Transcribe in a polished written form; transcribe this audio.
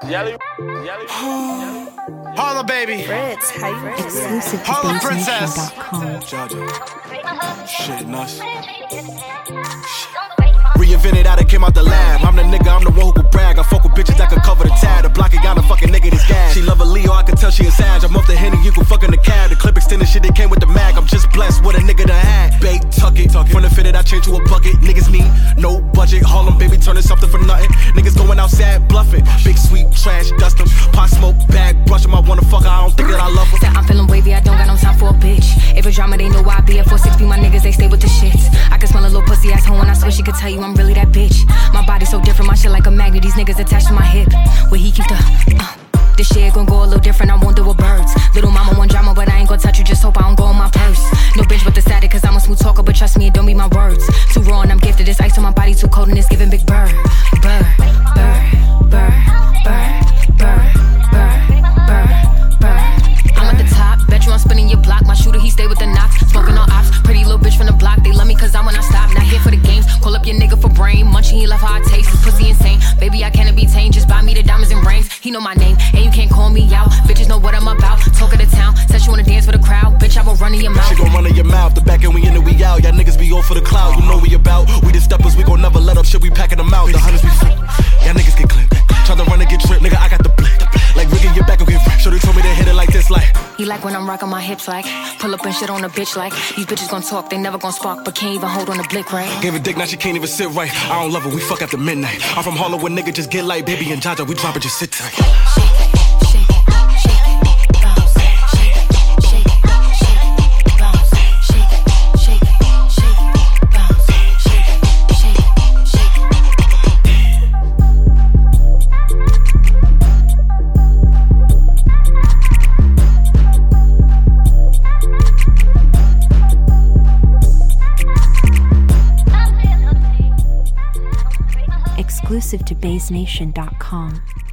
Harlem baby. Fritz, how you Exclusive to Harlem princess. BaseNation.com. Shit nuts. Reinvented out, it came out the lab. I'm the nigga, I'm the one who could brag. I fuck with bitches that could cover the tab. The block ain't got a fucking nigga that's gas. She love a Leo, I can tell she a Sag. I'm off the Henny, you can fuck in the cab. The clip extended shit, it came with the mag. I'm just blessed with a nigga that had. Bait, tuck it. From the fitted, I change to a bucket. Niggas need no budget. Harlem baby, turning something for nothing. Niggas going outside bluffing. Big sweet trash, dust them. Pot smoke, bag, brush 'em. I wanna fuck her, I don't think that I love her. Said I'm feeling wavy, I don't got no time for a bitch. If it's drama, they know why I be at 4-6 be my niggas, they stay with the shits. I can smell a little pussy ass hoe and I swear she could tell you I'm really that bitch. My body so different, my shit like a magnet. These niggas attached to my hip. Where he keep the this shit gon' go a little different, I won't do with birds. Little mama want drama, but I ain't gon' touch you, just hope I don't go in my purse. No bitch with the static, cause I'm a smooth talker, but trust me, it don't be my words. Too raw and I'm gifted, this ice on my body too cold and it's giving big bird. Bird, bird, bird, bird, bird, bird, bird, bird. I'm at the top, bet you I'm spinning your block. My shooter, he stay with the knocks, smoking on ops. Pretty little bitch from the block, they love me cause I'm when I stop. Not here for the games, call up your nigga for brain. Munching, he love how I taste, his pussy insane. Baby, I can't be tamed, just buy me the diamonds and rings. He know my name, and you can't call me out. Bitches know what I'm about, talk of the town. Said you wanna dance for the crowd, bitch, I will run in your mouth. She gon' run in your mouth, the back end we in and we out. Y'all niggas be all for the cloud, you know we about. We the steppers, we gon' never let up shit, we packing them out. The hunters we flip, y'all niggas get clipped. Try to run and get tripped, nigga, I got the blip. Like rigging your back, okay, shorty told me to hit it like this, like. He like when I'm rocking my hips like pull up and shit on a bitch like these bitches gon' talk, they never gon' spark, but can't even hold on a blick, right? Gave a dick, now she can't even sit right. I don't love her, we fuck after midnight. I'm from Harlem where nigga just get like Baby and Jaja, we drop it, just sit tight. Shake it, shake it, shake it, bounce. Shake it, shake it, shake it, bounce. Shake it, shake it, shake it, bounce. Shake it, shake it, shake it. Exclusive to BaseNation.com.